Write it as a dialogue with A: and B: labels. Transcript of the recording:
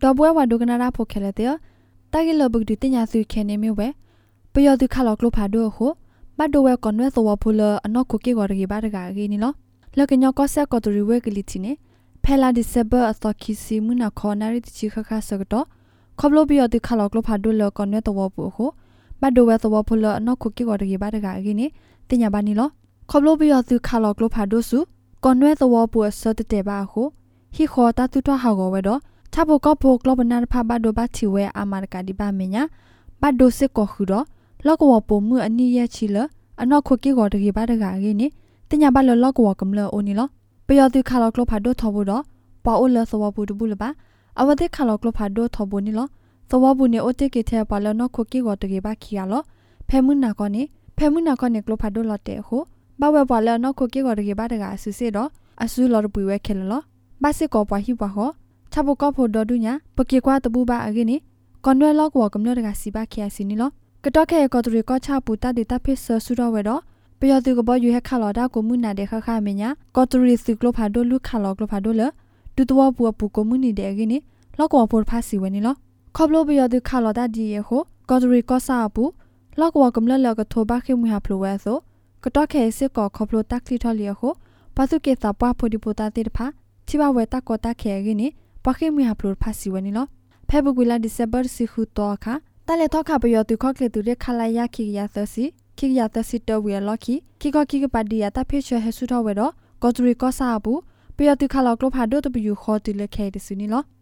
A: တော်ပွဲဝါဒုကနာရာဖို့ခဲလေတဲ့တာဂီလဘုဒ္ဓတင်ညာစုခဲနေမျိုးပဲပယောသူခါလောကလဖာဒိုဟုဘတ်ဒိုဝဲကွန်ဝဲသောဖူလအနော့ကိုကေကောရီဘာတကာဂီနီလောလကညောကောဆက်ကောတူရီဝဲကလီတီနေဖဲလာဒီဇက်ဘာအသောခီစီမူနာခေါ်နာရီတချီခခဆကတော့ခေါပလိုပယောသူခါလောကလဖာဒိုလကွန်ဝဲသောဖူဟုဘတ်ဒိုဝဲသောဖူလအနော့ကိုကေကောရီဘာတကာဂီနီတင်ညာဘာနီလောခေါပလိုပယောသူခါလောကလဖာဒိုစုကွန်ဝဲသောဖူအစတတဲဘာဟုဟီခေါ်တာတူထွားဟာကောဝဲတော့ချဘကောဖိုကလဘနာဖာဘတ်ဒိုဘတ်ချီဝဲအာမာကဒီဘာမညာဘတ်ဒိုစစ်ကောခူတော့လောကဝပုံမှုအနိယချီလအနော့ခုကေကောတကေပါတကာကြီးနေတင်ညာဘလလောကဝကမလအိုနီလောပယောတိခါလောကလဖာဒိုထဘောတော့ပါအိုလသဝဘူးတဘူးလပါအဝတိခါလောကလဖာဒိုထဘောနီလောသဝဘူးနေအိုတေကေတဲ့ပါလနော့ခုကေကောတကေပါခီရလောဖဲမှုနာကောနေကလဖာဒိုလတဲ့ဟုဘဝပါလနော့ခုကေကောတကေပါတကာဆူစေတော့အဆူလော်ပူဝဲခဲလောဘာစစ်ကောပွားဟိပွားဟောချဘကောဖို့တော်ဒူညာပကေကွာတပူပါအကိနေကွန်ရွယ်လောကဝကမလတကာစီပါခီယာစီနီလောကတော့ခဲကောတူရီကောချပူတတ်တာဖိဆဆူတော့ဝဲတော့ပယောသူကဘောယူဟက်ခါလော်ဒါကိုမှုနာတဲ့ခခမညာကောတူရီစီကလိုဖာဒိုလူခါလောကလိုဖာဒိုလဒူတော်ဘူပူကိုမှုနီတဲ့အကိနေလောကဝဖို့ဖာစီဝဲနီလောခေါပလိုပယောသူခါလော်ဒါဒီယေဟိုကောတူရီကောဆာပူလောကဝကမလလောကထိုဘာခိမူဟာဖလိုဝဲဆိုကတော့ခဲစစ်ကောခေါပလိုတက်လီထော်လီယဟိုပါစုကေတာပွားဖိုဒီပူတာတေဖာချိဘဝဲတက်ကောတက်ခဲကိနေပခိမူဟာဖလိုဖာစီဝဲနီလောဖဲဘူကွေလာဒီဇက်ဘာစီခူတော့ခါတလေထောက်ခပယောသူခော့ကလေသူရခလာယခိယာသစီတဝေလော်ခီခိကပါဒီယာတဖေချွဲဟဆူထောဝဲတော့ကောတူရီကောဆာဘူးပယောသူခလောက်ကလဖာဒိုတပယူခေါ်တူလက်ခဲတစူနီလော